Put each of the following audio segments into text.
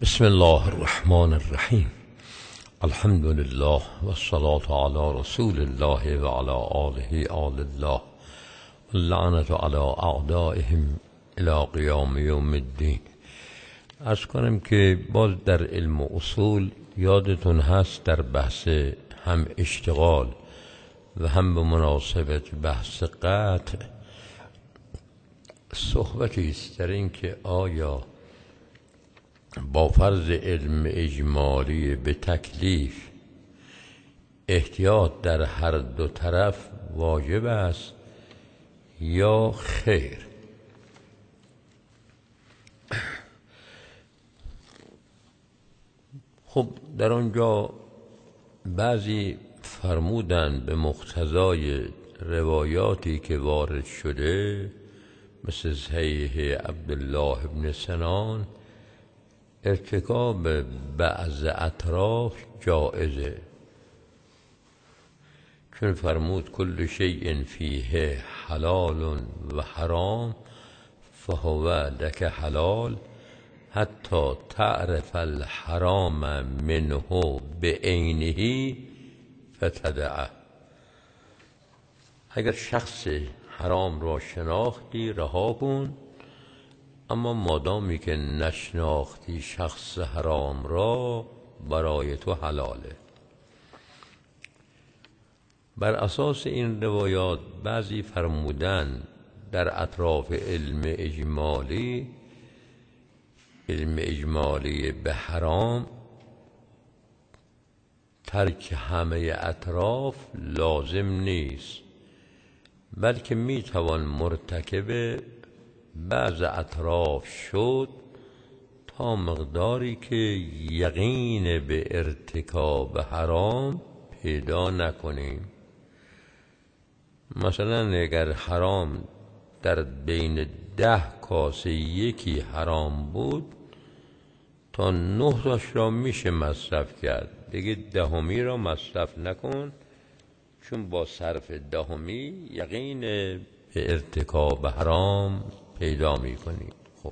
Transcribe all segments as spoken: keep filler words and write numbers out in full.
بسم الله الرحمن الرحیم. الحمد لله و الصلاة علی رسول الله و علی آله آل الله و اللعنة علی اعدائهم الی قیام یوم الدین. عرض کنم که باز در علم و اصول یادتون هست در بحث هم اشتغال و هم به مناسبت بحث قطع صحبتی است در این که آیا با فرض علم اجمالی به تکلیف احتیاط در هر دو طرف واجب است یا خیر. خب در آنجا بعضی فرمودند به مقتضای روایاتی که وارد شده مثل صحیح عبدالله بن سنان ارتکاب بعض اطراف جائزه، چون فرمود کل شیء فیه حلال و حرام فهو لک حلال حتی تعرف الحرام منه بعینه فتدعه. اگر شخص حرام را شناختی رها کن، اما مادامی که نشناختی شخص حرام را برای تو حلاله. بر اساس این روایات بعضی فرمودن در اطراف علم اجمالی علم اجمالی به حرام ترک همه اطراف لازم نیست، بلکه میتوان مرتکب بعض اطراف شد تا مقداری که یقین به ارتکاب حرام پیدا نکنیم. مثلا اگر حرام در بین ده کاسه یکی حرام بود، تا نه تاش را میشه مصرف کرد، دیگه دهمی را مصرف نکن، چون با صرف دهمی یقین به ارتکاب حرام پیدا می کنی. خب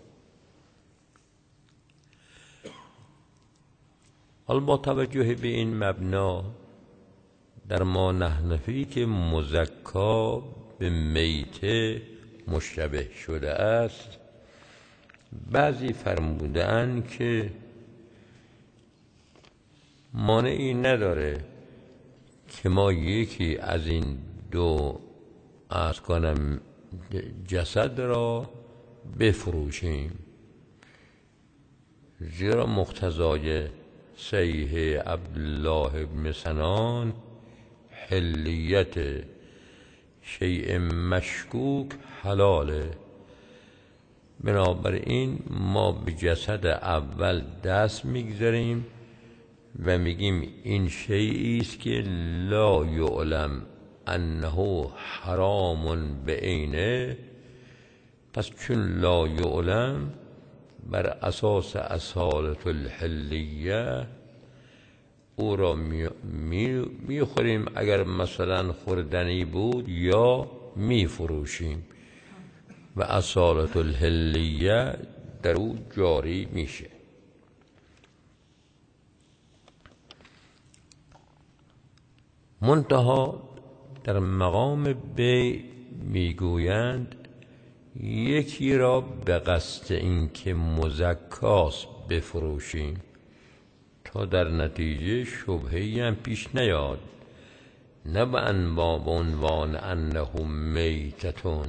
حالا با توجه به این مبنا در ما نحنفی که مزکا به میته مشتبه شده است، بعضی فرمودند که مانعی نداره که ما یکی از این دو عرض کنم جسد را بفروشیم، زیرا مقتضای صحیح عبدالله بن سنان حلیت شیء مشکوک حلاله. بنابراین ما به جسد اول دست میگذاریم و میگیم این شیئی است که لا یعلم انه حرام بعینه، پس چون لا یعلم بر اساس اصالت الحلیه او را میخوریم می اگر مثلا خوردنی بود، یا میفروشیم و اصالت الحلیه در او جاری میشه. منتها در مقام بی میگویند یکی را به قصد اینکه مزکاست بفروشیم تا در نتیجه شبهه‌ای هم پیش نیاد، نه به عنوان انه میتتون،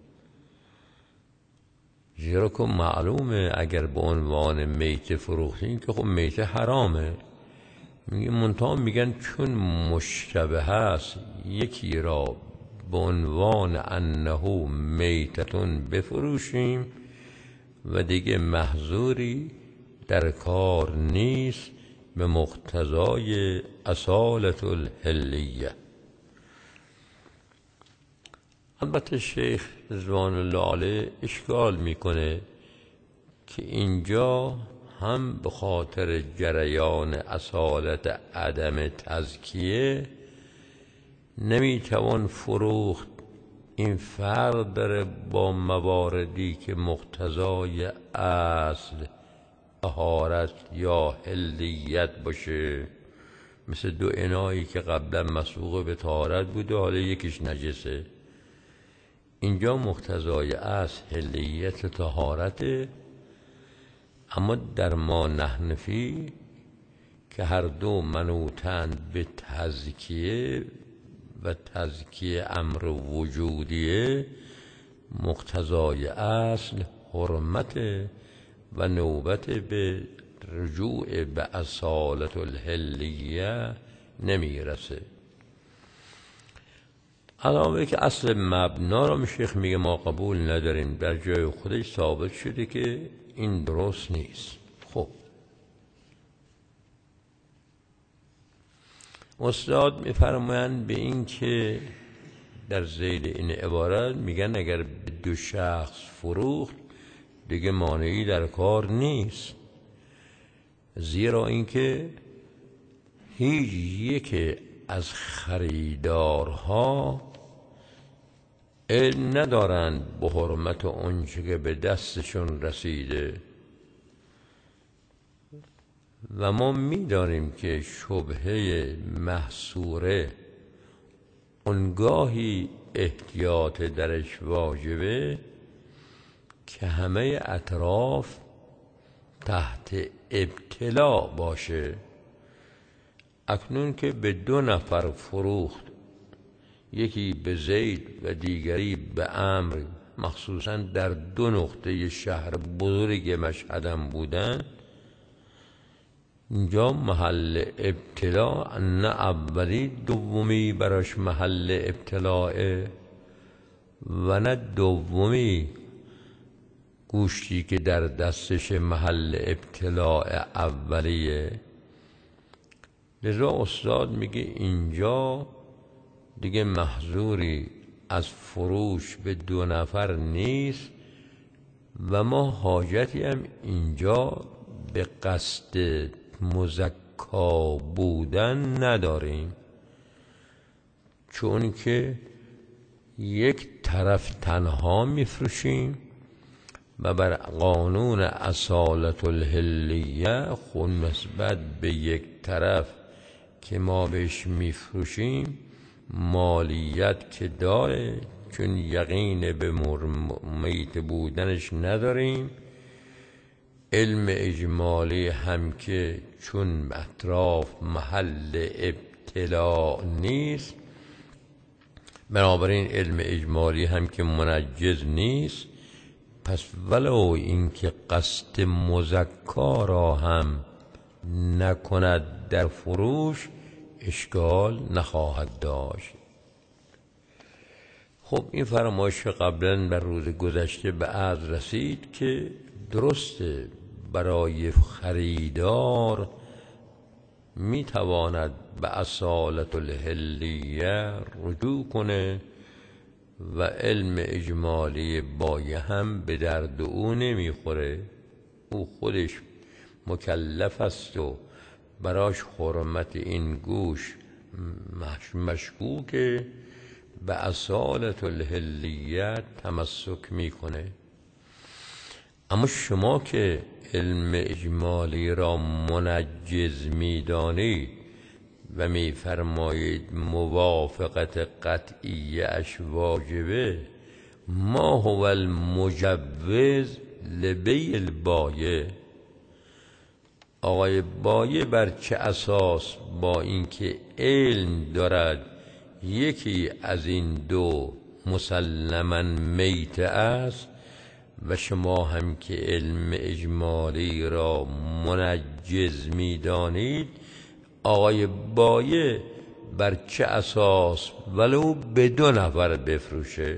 زیرا که معلومه اگر به عنوان میت فروختیم که خب میت حرامه. منتها میگن چون مشتبه هست یکی را به عنوان انه میتتون بفروشیم و دیگه محظوری در کار نیست به مقتضای اصالت الحلیه. البته شیخ رضوان الله علیه اشکال میکنه که اینجا هم به خاطر جریان اصالت عدم تزکیه نمیتوان فروخت. این فرق داره با مواردی که مقتضای اصل طهارت یا حلیت باشه، مثل دو انایی که قبلا مسبوق به طهارت بوده حالا یکیش نجسه، اینجا مقتضای اصل حلیت طهارته. اما در ما نحنفی که هر دو منوطند به تزکیه و تزکیه امر وجودیه، مقتضای اصل حرمت و نوبت به رجوع به اصالت الحلیه نمیرسه. علاوه که اصل مبنا را شیخ میگه ما قبول نداریم، در جای خودش ثابت شده که این درست نیست. خب استاد میفرمایند به این که در ذیل این عبارت میگن اگر به دو شخص فروخت دیگه مانعی در کار نیست، زیرا اینکه هیچ یک از خریدارها علم ندارند به حرمت آنچه که به دستشون رسیده و ما می‌دانیم که شبهه محصوره اونگاهی احتیاط درش واجبه که همه اطراف تحت ابتلا باشه. اکنون که به دو نفر فروخت، یکی به زید و دیگری به عمرو، مخصوصا در دو نقطه شهر بزرگ مشهدم بودن، اینجا محل ابتلا نه اولی دومی براش محل ابتلاه و نه دومی گوشتی که در دستش محل ابتلاء اولیه. لذا استاد میگه اینجا دیگه محظوری از فروش به دو نفر نیست و ما حاجتی هم اینجا به قصد مزکا بودن نداریم، چون که یک طرف تنها میفروشیم و بر قانون اصالت الحلیه خود نسبت به یک طرف که ما بهش میفروشیم مالیت که داره، چون یقین به میت بودنش نداریم. علم اجمالی هم که چون اطراف محل ابتلا نیست، بنابراین علم اجمالی هم که منجز نیست، پس ولو اینکه قصد مزکا را هم نکند در فروش اشکال نخواهد داشت. خب این فرمایش قبلا بر روز گذشته به عرض رسید که درسته برای خریدار میتواند به اصالت الحلیه رجوع کنه و علم اجمالی بایه هم به درد او نمیخوره، او خودش مکلف است و براش حرمت این گوش مشکوکه، به اصالت الحلیه تمسک میکنه. اما شما که علم اجمالی را منجز میدانید و میفرمایید موافقت قطعی اش واجبه، ما هو المجوز لبیع البایع، آقای بایع بر چه اساس با اینکه علم دارد یکی از این دو مسلماً میت است و شما هم که علم اجمالی را منجز میدانید، آقای بایع بر چه اساس ولو به دو نفر بفروشه؟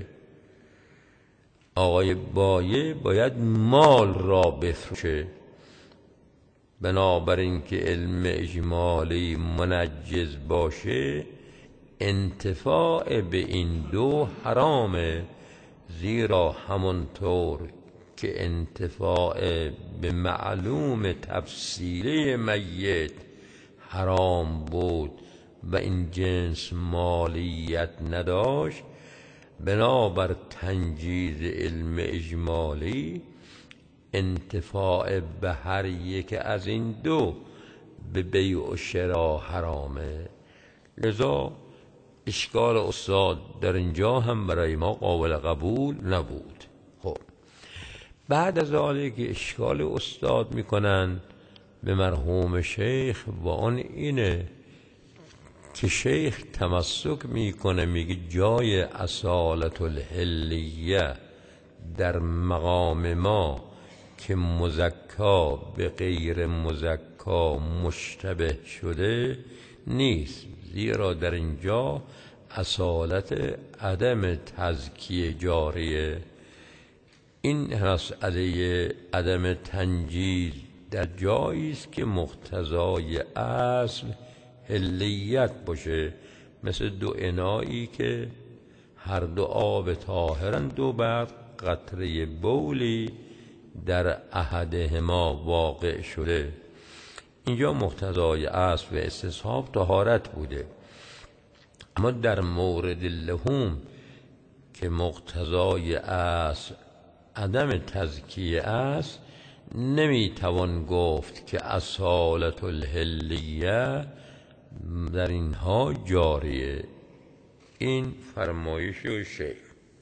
آقای بایع باید مال را بفروشه. بنابراین که علم اجمالی منجز باشه انتفاع به این دو حرامه، زیرا همانطور که انتفاع به معلوم تفصیلی میت حرام بود و این جنس مالیت نداشت، بنابر تنجیز علم اجمالی انتفاع به هر یک از این دو به بیع و شرا حرامه. لذا اشکال استاد در اینجا هم برای ما قابل قبول نبود. خب بعد از آنی که اشکال استاد میکنن به مرحوم شیخ و آن اینه که شیخ تمسک میکنه، میگه جای اصالت الحلیه در مقام ما که مزکا به غیر مزکا مشتبه شده نیست، زیرا در اینجا اصالت عدم تزکیه جاریه. این مسئله عدم تنجیز در جایی است که مقتضای اصل حلیت باشه، مثل دو انایی که هر دو آب طاهرند و بعد قطره بولی در احدهما واقع شده. اینجا مقتضای اصل و استصحاب طهارت بوده، اما در مورد لحوم که مقتضای اصل عدم تزکیه است نمیتوان گفت که اصالت الحلیه در اینها جاریه. این فرمایش شیخ.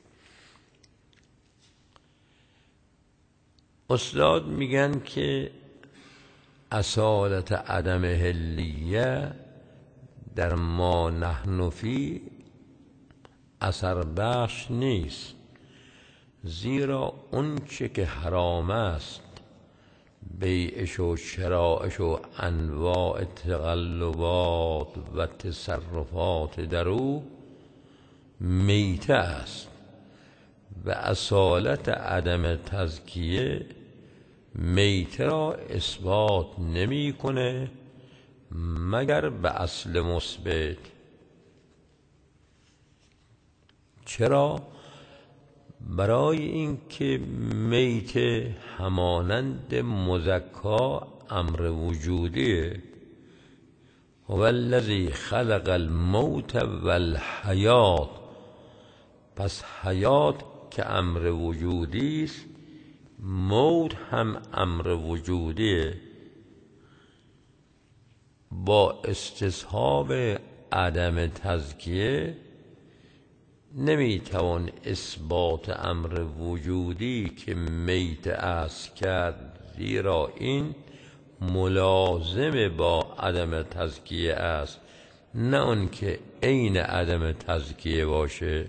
استاد میگن که اصالت عدم حلیه در ما نحن فی اثر بخش نیست، زیرا اون چه که حرام است بیعش و شرائش و انواع تقلبات و تصرفات در او میته است و اصالت عدم تزکیه میته را اثبات نمی کنه مگر به اصل مثبت. چرا؟ برای اینکه میته همانند مزکا امر وجودیه. هو الذی خلق الموت والحیات، پس حیات که امر وجودی است، موت هم امر وجودیه. با استصحاب عدم تزکیه نمیتوان اثبات امر وجودی که میت است کرد، زیرا این ملازم با عدم تزکیه است، نه اون که عین عدم تزکیه باشه.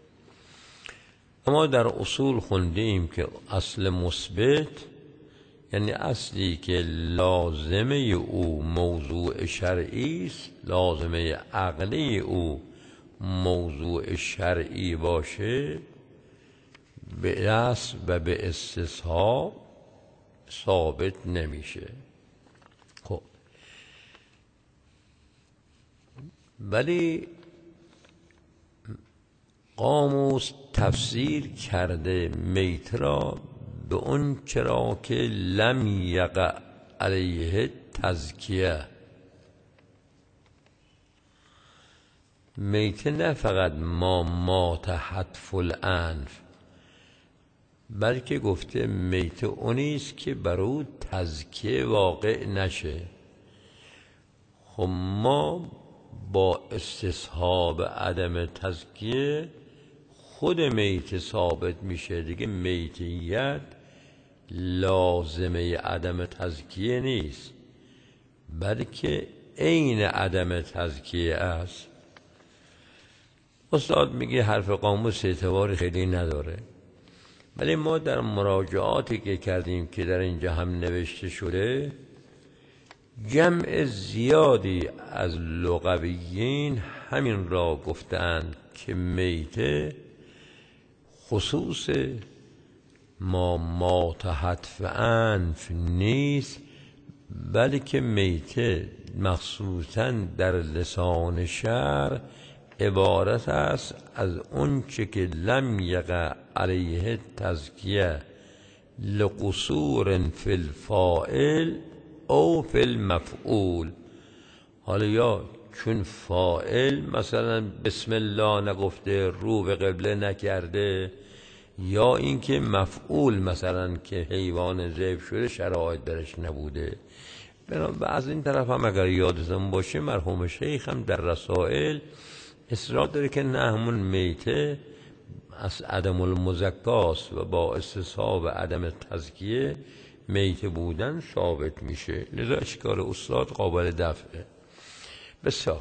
اما در اصول خوندیم که اصل مثبت یعنی اصلی که لازمه او موضوع شرعی است، لازمه عقلی او موضوع شرعی باشه، به اصل و به استصحاب ثابت نمیشه. خب ولی قاموس تفسیر کرده میت را به اون چرا که لم یقع علیه تزکیه. میت نه فقط ما مات حتف الانف، بلکه گفته میت اونیست که بر او تزکیه واقع نشه. خب ما با استصحاب عدم تزکیه خود میت ثابت میشه دیگه. میتیت لازمه عدم تزکیه نیست، بلکه عین عدم تزکیه است. استاد میگه حرف قاموس اعتباری خیلی نداره، ولی ما در مراجعاتی که کردیم که در اینجا هم نوشته شده، جمع زیادی از لغویین همین را گفتند که میته خصوص ما مات حتف انف نیست، بلکه میته مخصوصاً در لسان شرع عبارت است از اون چه که لم یقع علیه تزکیه لقصور فی الفاعل او فی المفعول. حالا یا چون فاعل مثلا بسم الله نگفته، رو به قبله نکرده، یا اینکه مفعول مثلا که حیوان ذبح شده شرایط درش نبوده. و از این طرف هم اگر یادتون باشه مرحوم شیخ هم در رسائل اصرار داره که نه همون میته از عدم المزکاست و با استصحاب عدم تزکیه میته بودن ثابت میشه، لذا اشکال استاد قابل دفعه. بسیار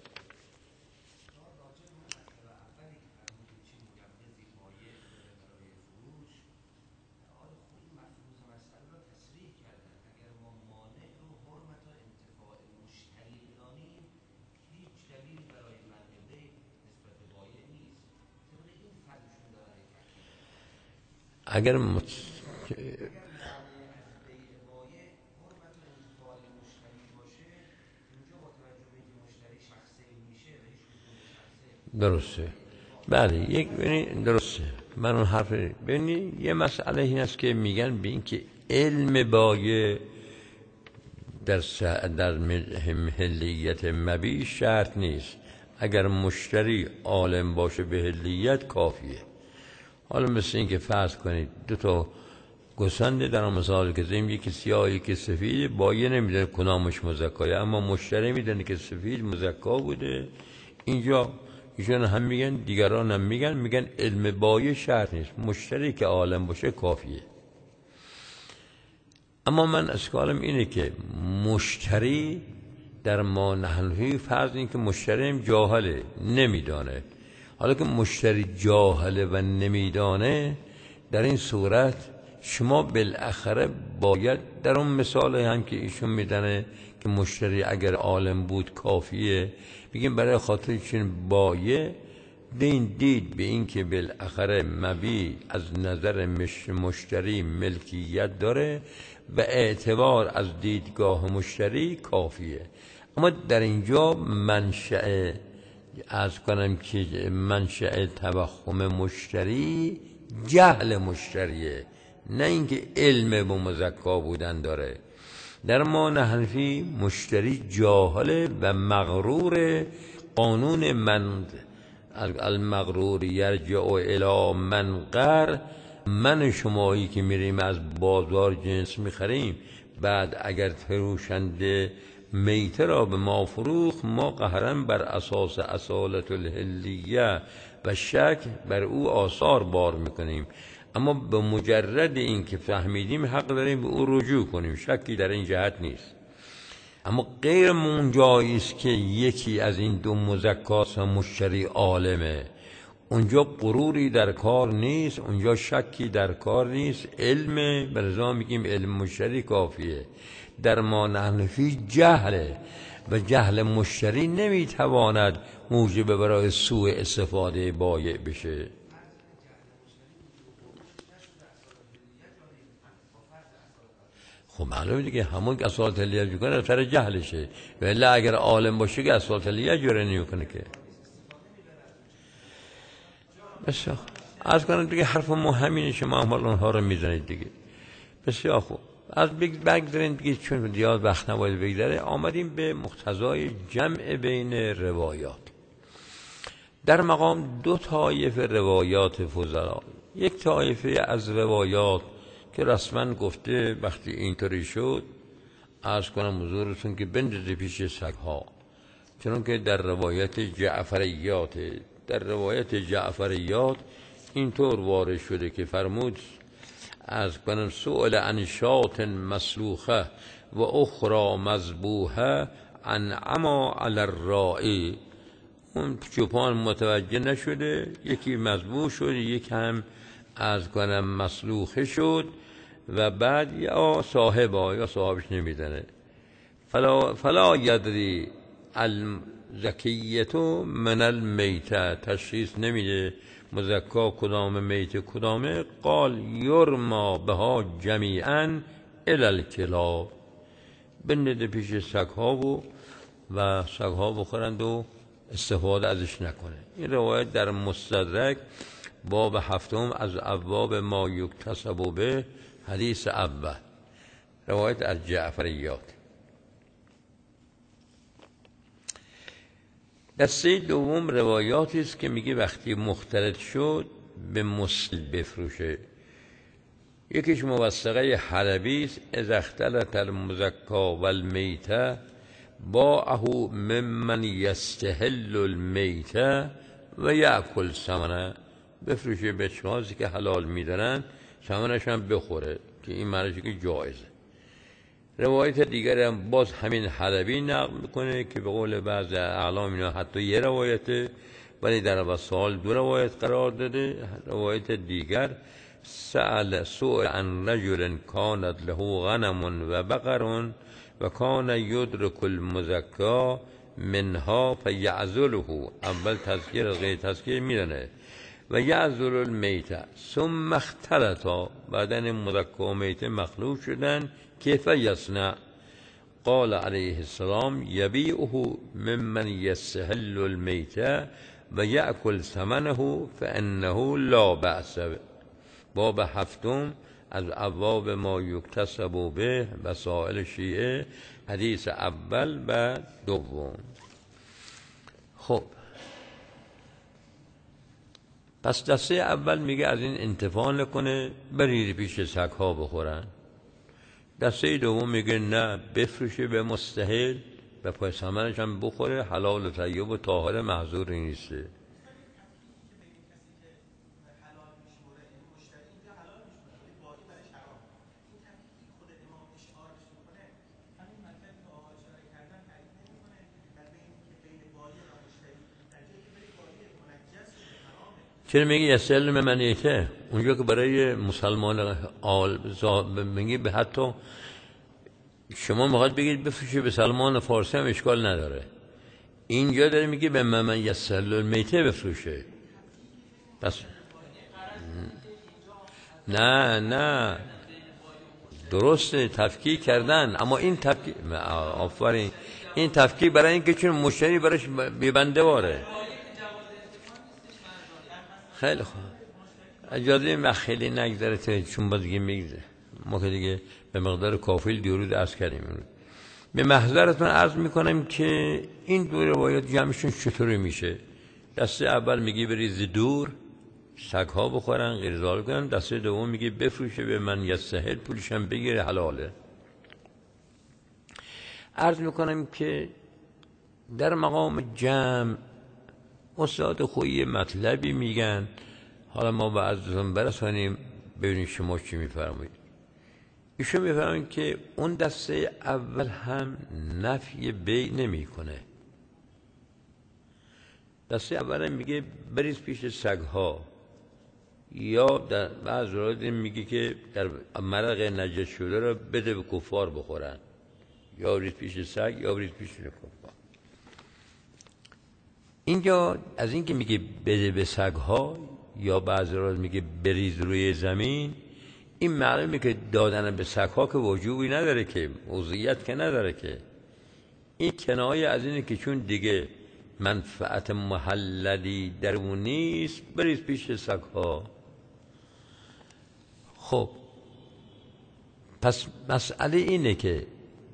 اگر مت... درسته، بله یک بینی درسته، من اون حرف بینی یه مسئله این است که میگن به این که علم بایه در س... در محلیت مبیع شرط نیست، اگر مشتری عالم باشه به حلیت کافیه. حالا مثل این که فرض کنید دو تا گوسفند در مثال که زیم یکی سیاه یکی سفید، بایه نمیدونه کدامش مزکایه، اما مشتری میدونه که سفید مزکا بوده. اینجا ایشون هم میگن دیگران هم میگن میگن علم بایه شرط نیست، مشتری که عالم باشه کافیه. اما من اشکالم اینه که مشتری در ما نحنفی فرض این که مشتری هم جاهله نمیدانه. حالا که مشتری جاهله و نمیدانه، در این صورت شما بالاخره باید در اون مثال هم که ایشون میدنه که مشتری اگر عالم بود کافیه، بگیم برای خاطر چون بایه دین دید به این که بالاخره مبیع از نظر مشتری ملکیت داره و اعتبار از دیدگاه مشتری کافیه. اما در اینجا منشأ از کنم که منشأ توهم مشتری جهل مشتریه، نه اینکه علم به مزکا بودن داره. در ما حنفی مشتری جاهله و مغرور. قانون من المغرور یرجع الی من غر، من شمایی که میریم از بازار جنس میخریم، بعد اگر فروشنده میته را به ما فروخت، ما قهرا بر اساس اصالت الحلیه و شک بر او آثار بار میکنیم. اما به مجرد این که فهمیدیم حق داریم به او رجوع کنیم، شکی در این جهت نیست. اما غیر من جایی است که یکی از این دو مزکاس مشتری عالمه، اونجا غروری در کار نیست، اونجا شکی در کار نیست، علم برزا میگیم علم مشتری کافیه. در ما حنفی جهله و جهل مشتری نمیتواند موجب برای سوء استفاده بایع بشه. خب معلومه دیگه همون که اصالت الحلیه میکنه اثر جهلشه، ولی اگر عالم باشه که اصالت الحلیه جوره نمیکنه که. بسیار از کنم دیگه حرف مهمینه، شما احمال اونها رو میزنید دیگه. بسیار خوب، از بگذاریم دیگه چون دیاد وقت نباید بگذره. آمدیم به مقتضای جمع بین روایات. در مقام دو طایفه روایات فضلا، یک طایفه از روایات که رسما گفته وقتی اینطوری شد عرض کنم حضورتون که بندازه پیش سگها، چون که در روایت جعفریات در روایت جعفریات اینطور وارد شده که فرمود از کنم سؤال عن شات مسلوخه و اخرى مذبوحه عن عما علی الراعی. اون چوپان متوجه نشده، یکی مذبوح شد، یک هم از کنم مسلوخه شد و بعد یا صاحبا یا صاحبش نمیدنه. فلا, فلا یدری الزکیتو من المیته، تشخیص نمیده مزکا کدام میته کدامه. قال یرما بها جمیعا الی الکلاب، بنده پیش سگها و و سگها بخورند و استفاده ازش نکنه. این روایت در مستدرک باب هفتم از ابواب ما یکتسب به حدیث اول، روایت از جعفریات. دسته دوم روایاتی است که میگه وقتی مختلط شد به مسل بفروشه. یکیش موثقه حلبی است، اذا اختلط المزکا و المیته باعه ممن یستحل المیته و یأکل ثمنه، بفروشه به اشخاصی که حلال میدارن، ثمنش هم بخوره، که این معنیشه که جایزه. روایت دیگر هم باز همین حلبی نقل میکنه که به قول بعض اعلام اینا حتی یه روایته، ولی در وسائل دو روایت قرار داده. روایت دیگر سأل سئل عن رجل كانت له غنم و بقر و کان یدرک المزکا منها فیعزله، اول تذکیر غیر تذکیر میدنه، و یعزل المیته ثم اختلطا، بعدن مزکا و میته مخلوط شدن، کیف یصنع؟ قال علیه السلام یبیعه ممن یستحل المیته و یأکل ثمنه فانه لا بأس. باب هفتم از ابواب ما یکتسب به وسائل شیعه، حدیث اول و دوم. خب پس دسته اول میگه از این انتفاع نکنه، برید پیش سگ‌ها بخورن. دسته دوم میگه نه، بفروشه به مستحیل و پای ثمنش هم بخوره، حلال و طیب و طاهر، محظور نیسته. چرا میگه یسلم منیته؟ اونجا که برای مسلمان آل میگه به حتی شما میخواد بگید بفروشه به سلمان فارسی هم اشکال نداره، اینجا داره میگه به من یسلم میته بفروشه. پس نه نه درسته تفکیک کردن، اما این تفکیک آفرین این تفکیک برای اینکه چون مشتری براش بیبنده واره. خیلی خوب، اجازه ما خیلی نگذره چون باز دیگه میگذره، ما که دیگه به مقدار کافی درود عرض کردیم. به محضرتون عرض میکنم که این دو روایت جمعشون چطوری میشه. دسته اول میگه بریز دور سگ‌ها بخورن غیر ذالک کنن، دسته دوم میگه بفروشه به من یستحل، پولش هم بگیره، حلاله. عرض میکنم که در مقام جمع استاد خویی مطلبی میگن، حالا ما به عرضتون برسانیم ببینیم شما چی میفرمایید. ایشون میفرمایید که اون دسته اول هم نفی بیع نمی کنه. دسته اول هم میگه بریز پیش سگ‌ها، یا در بعض روایات میگه که در مرق نجس شده رو بده به کفار بخورن، یا بریز پیش سگ یا بریز پیش کفار. اینجا از این که میگه بده به سگ‌ها یا بعضی روایات میگه بریز روی زمین، این معلومه که دادن به سگ‌ها که وجوبی نداره، که موضوعیت که نداره، که این کنایه از اینه که چون دیگه منفعت محللی در اون نیست، بریز پیش سگ‌ها. خب پس مسئله اینه که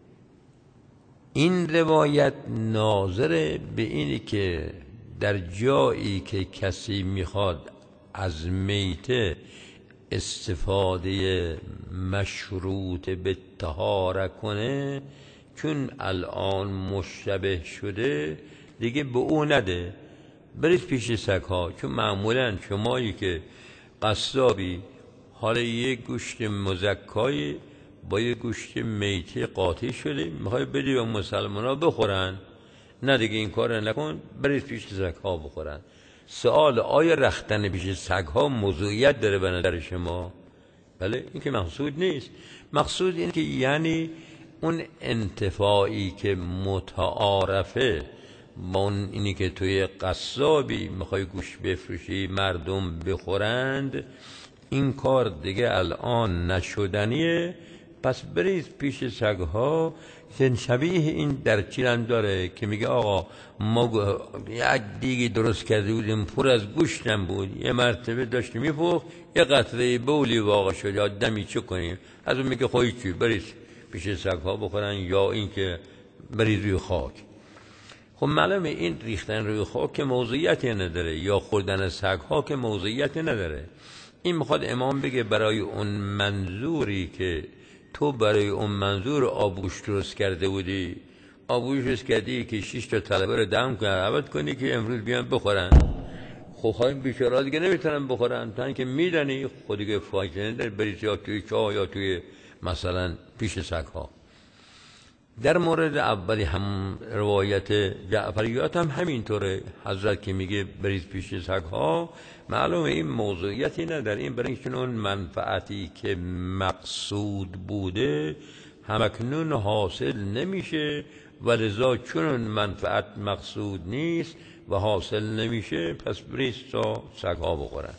این روایت ناظر به اینه که در جایی که کسی میخواد از میته استفاده مشروط به طهاره کنه، چون الان مشتبه شده دیگه به او نده، بریز پیش سگ‌ها. چون معمولا شمایی که قصابی حالا یک گوشت مزکایی با یک گوشت میته قاطی شده میخوای بدی به مسلمان ها بخورن، نه دیگه این کار نکن، بریز پیش سگ‌ها بخورن. سوال آیا رختن پیش سگ‌ها موضوعیت داره به نظر شما؟ بله، این که مقصود نیست. مقصود اینه که یعنی اون انتفاعی که متعارفه با اون اینی که توی قصابی میخوای گوشت بفروشی مردم بخورند، این کار دیگه الان نشدنیه، پس بریز پیش سگ‌ها. شبیه این در چیلن داره که میگه آقا ما یک دیگی درست کرده بودیم پر از گوشتم بود، یه مرتبه داشت میپخت یه قطره بولی واقع شد، یا دمی چه کنیم؟ از اون میگه خواهی چی بریز پیش سگ‌ها بخورن، یا این که بریز روی خاک. خب معلومه این ریختن روی خاک موضوعیتی نداره، یا خوردن سگ ها که موضوعیتی نداره. این میخواد امام بگه برای اون منظوری که تو برای اون منظور آبگوشت درست کرده بودی، آبگوشت درست کردی که شش تا طلبه رو دم کنی عوض کنی که امروز بیان بخورن. خب های بیچاره دیگه نمیتونن بخورن، تا اینکه میدونی خود دیگه فایده نداره بریز یا توی چاه یا توی مثلا پیش سگ ها. در مورد اولی هم روایت جعفریات هم همینطوره، حضرت که میگه بریز پیش سگ ها، معلومه این موضوعیتی نداره، این برای اینکه اون منفعتی که مقصود بوده همکنون حاصل نمیشه و لذا چون اون منفعت مقصود نیست و حاصل نمیشه پس بریز تا سگ ها بخورن.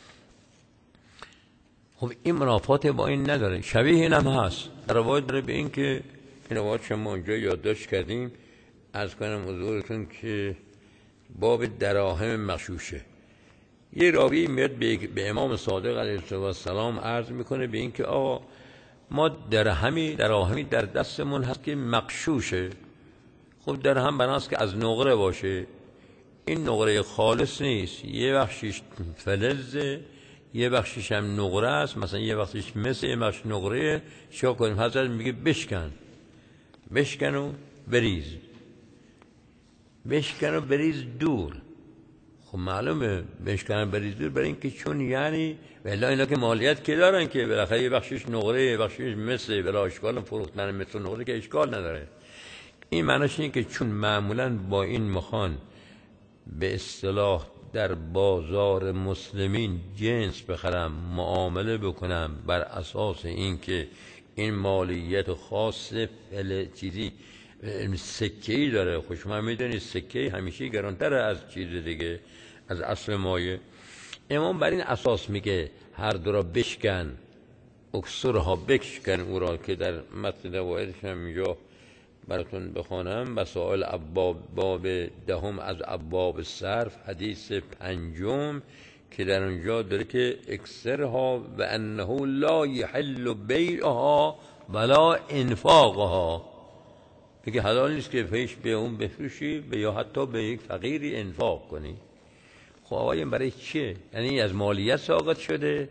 خب این منافات با این نداره. شبیه این هم هست، روایت داره به این که این روایت شما اونجا یادداشت کردیم، از کنم حضورتون که باب دراهم مغشوشه. یه راوی میاد به امام صادق علیه السلام عرض میکنه به این که آقا ما درهمی دراهمی در دستمون هست که مغشوشه. خب درهم بناست که از نقره باشه، این نقره خالص نیست، یه بخشش فلزه یه بخشش هم نقره است، مثلا یه بخشش مثل یه بخش نقره. چیکار کنیم؟ حضرت میگه بشکن بشکن و بریز، بشکن و بریز دور. خب معلومه بشکن و بریز دور، برای اینکه چون یعنی والله اینا که مالیت که دارن که بالاخره یه بخشش نقره یه بخشش مثل بلا اشکال فروختن مثل نقره که اشکال نداره. این معنیش اینه که چون معمولا با این مخان به اصطلاح در بازار مسلمین جنس بخرم معامله بکنم بر اساس اینکه این مالیت خاص فل چیزی سکه‌ای داره. خب شما میدونید سکه همیشه گرانتر از چیز دیگه، از اصل مایه. امام بر این اساس میگه هر دو را بشکن، اکسرها بشکن او را، که در متن روایتش هم اینجا براتون بخونم. مسائل ابواب باب دهم از ابواب صرف، حدیث پنجم که در اونجا داره که اکسرها و انه لا یحل بیعها ولا انفاقها، میگه حلال نیست که پیش به اون بفروشی و یا حتی به یک فقیری انفاق کنی. خب آقای برای چیه؟ یعنی از مالیت ساقط شده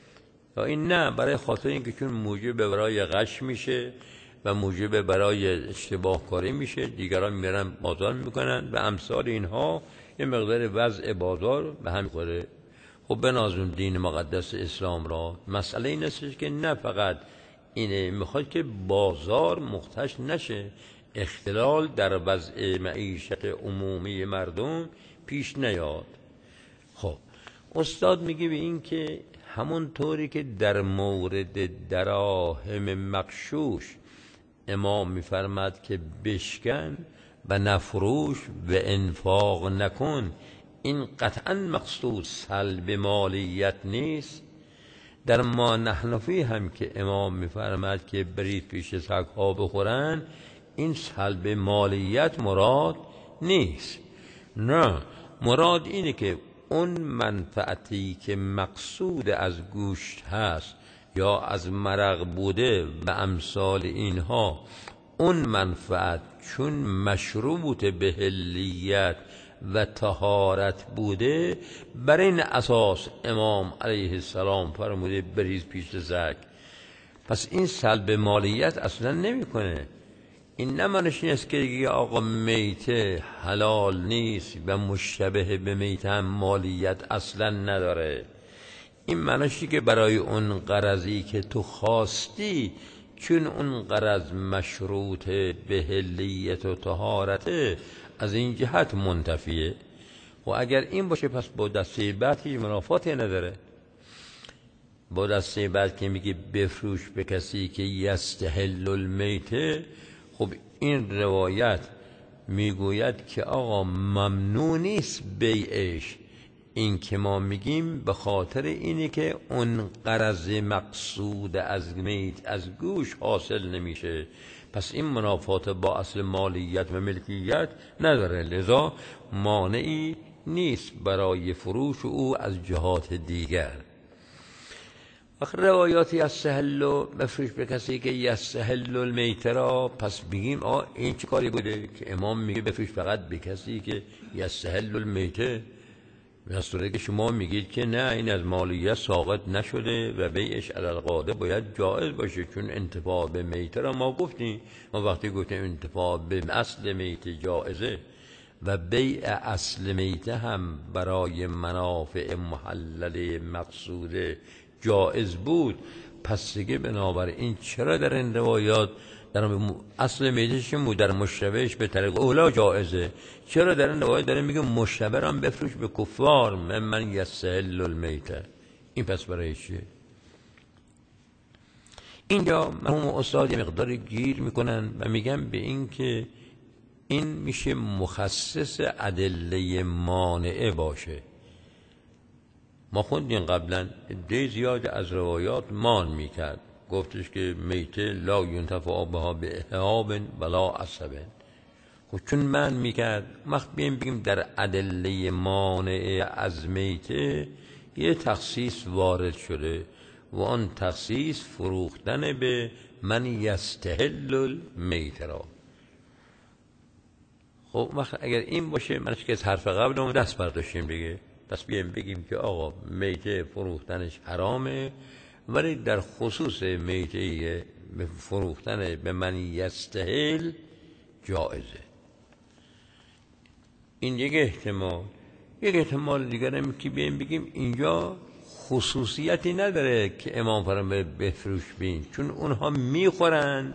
یا این نه برای خاطر اینکه چون موجب برای غش میشه و موجب برای اشتباه کاری میشه، دیگران میرن بازار میکنن و امثال اینها، یه مقدار وضع بازار به هم میخوره. خب بنازم دین مقدس اسلام را مسئله این است که نه فقط اینه، میخواد که بازار مختش نشه، اختلال در وضع معیشت عمومی مردم پیش نیاد. خب استاد میگه به این که همون طوری که در مورد دراهم مغشوش امام میفرماد که بشکن و نفروش و انفاق نکن، این قطعا مقصود سلب مالیت نیست. در ما نحنفی هم که امام میفرماد که برید پیش سگ ها بخورن، این سلب مالیت مراد نیست. نه، مراد اینه که اون منفعتی که مقصود از گوشت هست یا از مرق بوده و امثال اینها، اون منفعت چون مشروط به حلیت و طهارت بوده، بر این اساس امام علیه السلام فرموده بریز پیش سگ. پس این سلب مالیت اصلا نمیکنه. این نمانش نیست که دیگه آقا میته حلال نیست و مشتبه به میته هم مالیت اصلا نداره. این معنیشه که برای اون غرضی که تو خواستی، چون اون غرض مشروط به حلیت و طهارته، از این جهت منتفیه. و اگر این باشه پس با دسته بعد هیچ منافاتی نداره. با دسته بعد که میگه بفروش به کسی که یستحل المیته، خب این روایت میگوید که آقا ممنوع نیست بیعش. این که ما میگیم به خاطر اینه که اون غرض مقصود از میت از گوش حاصل نمیشه، پس این منافات با اصل مالیت و ملکیت نداره، لذا مانعی نیست برای فروش او از جهات دیگر. آخه روایاتی از سهل و بفروش به کسی که یستهل المیت را، پس بگیم آ این چه کاری بوده که امام میگه بفروش فقط به کسی که یستهل المیت؟ در صورتی که شما میگید که نه، این از مالیه ساقط نشده و بیعش علی القاعده باید جایز باشه، چون انتفاع به میت را ما گفتیم. ما وقتی گفتیم انتفاع به اصل میت جایزه و بیع اصل میت هم برای منافع محلل مقصوده جایز بود، پس دیگه بنابراین چرا در این روایات در اصل میتش در مشتبهش به طریق اولا جایزه، چرا در این روایات داره میگه مشتبه هم بفروش به کفار من من یستهل المیت؟ این پس برای چیه؟ اینجا مرحوم استاد یه مقدار گیر میکنن و میگن به این که این میشه مخصص ادله مانعه باشه. ما خوندیم قبلا عده زیاد از روایات مان میکرد، گفتش که میته لا ینتفع بها به اهاب ولا عصب. خب چون من میکرد، وقت بیم بگیم در ادله مانعه از میته یه تخصیص وارد شده و آن تخصیص فروختن به من یستهل المیت را. خب وقت اگر این باشه منش که از حرف قبل دست برداشتیم دیگه، پس بیایم بگیم که آقا میته فروختنش حرامه، ولی در خصوص میته فروختن به من یستهل جایزه. این یک احتمال. یک احتمال دیگر هم که بیایم بگیم اینجا خصوصیتی نداره که امام فرموده بفروش بین، چون اونها میخورن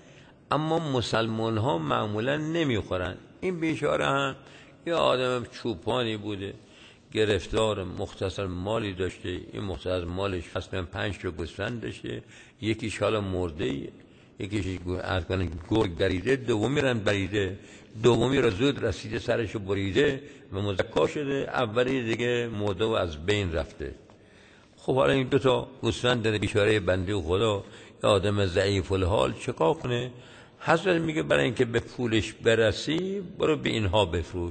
اما مسلمان ها معمولا نمیخورن. این بیچاره هم یه آدم چوپانی بوده، گرفتار مختصر مالی داشته، این مختصر مالش اصلا پنج تا گوسفند داشته، یکیش حالا مرده، یکیش از کنه گرگ بریده، دومی رن بریده، دومی را زود رسیده سرشو بریده و مزکا شده، اولی دیگه مرده و از بین رفته. خب حالا این دو تا گوسفند داره بیچاره بنده خدا، یه آدم ضعیف الحال چیکار کنه؟ حضرت میگه برای اینکه به پولش برسی برو به اینها بفروش،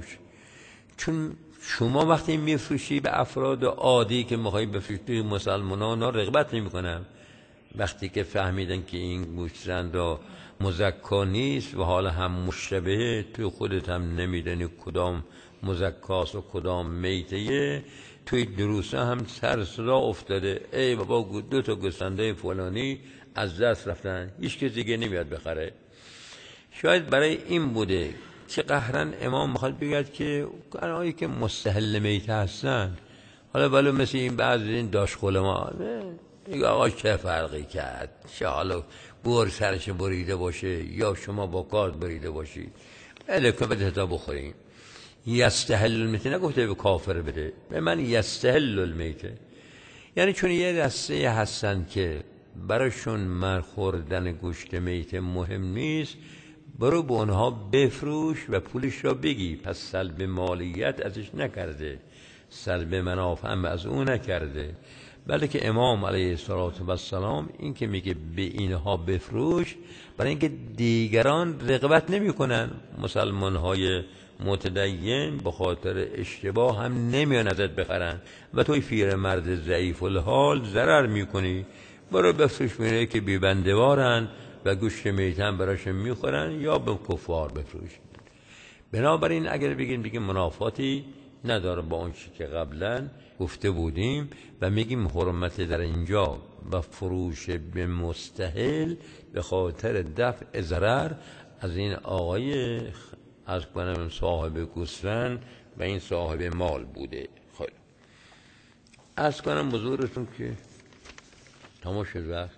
چون شما وقتی میفروشی به افراد عادی که میخوای بفروشی مسلمانان ها رغبت نمیکنن. وقتی که فهمیدن که این گوسفند را مزکا نیست و حالا هم مشتبهه، توی خودت هم نمیدونی کدام مزکاست و کدام میته، توی دروسه هم سر صدا افتاده ای بابا دو تا گوسفنده فلانی از دست رفتن، هیچ کسی دیگه نمیاد بخره. شاید برای این بوده که قهرن امام میخواد بگید که اونایی که مستحل میته هستن، حالا ولی مثل این بعضی این داشخول ما میگه آقا چه فرقی کرد، چه حالا بور سرش بریده باشه یا شما با کارت بریده باشید، الکه بده تا بخوریم. یستحل المیته نگفته به کافر بده، به من یستحل المیته، یعنی چون یه دسته هستن که براشون مر خوردن گوشت میته مهم نیست، برو به اونها بفروش و پولش را بگی. پس سلب مالیت ازش نکرده، سلب منافع هم از اون نکرده، بلکه امام علیه السلام این که میگه به اینها بفروش برای اینکه دیگران رغبت نمی کنن، مسلمان های متدین به خاطر اشتباه هم نمیان ازت بخرن و توی فیر مرد ضعیف الحال ضرر میکنی. برو بفروش بینه که بی بندوارن و گوشت میتن براشون میخورن یا به کفار بفروش. بنابراین اگر بگیم بگیم منافاتی نداره با اون چی که قبلا گفته بودیم و میگیم حرمت در اینجا و فروش به مستحل به خاطر دفع ضرر از این آقای از کنم صاحب گوسفند و این صاحب مال بوده. خیلی از کنم بزرگتون که تمام شد وقت.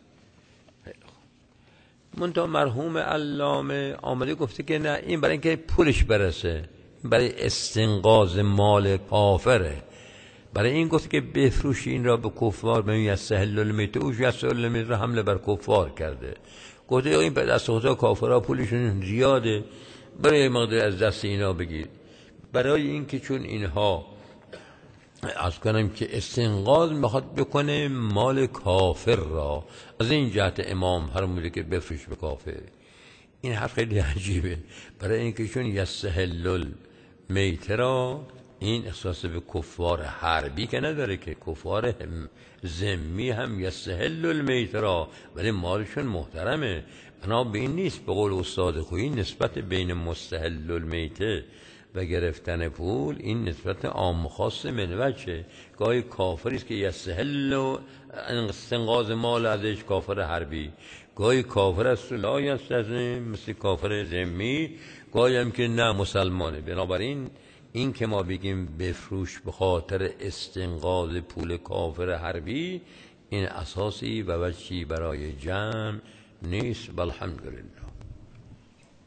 منتها مرحوم علامه آمده گفته که نه، این برای اینکه پولش برسه، برای استنقاذ مال کافره، برای این گفته که بفروشی این را به کفار. به یستحل المیت او یستحل المیت را حمله بر کفار کرده، گفته این به دست خدا کافرها پولشون زیاده، برای مقدار از دست اینا بگیر. برای اینکه چون اینها از کنم که استنقاذ میخواد بکنه مال کافر را، از این جهت امام فرموده که بفروش به کافر. این حرف خیلی عجیبه، برای اینکه چون یستحل المیت را این احساس به کفار حربی که نداره، که کفار هم ذمی هم یستحل المیت را، ولی مالشون محترمه. بنا به این نیست به قول استاد خویی نسبت بین مستحل المیت و گرفتن پول این نسبت عام خاص منوچه. گاهی کافری است که یستحل و استنقاذ مال ازش کافر حربی، گاهی کافر است لا یستحل مثل کافر ذمی، گاهی هم که نه مسلمانه. بنابراین این که ما بگیم بفروش به خاطر استنقاذ پول کافر حربی، این اساسی و وجهی برای جمع نیست. والحمدلله.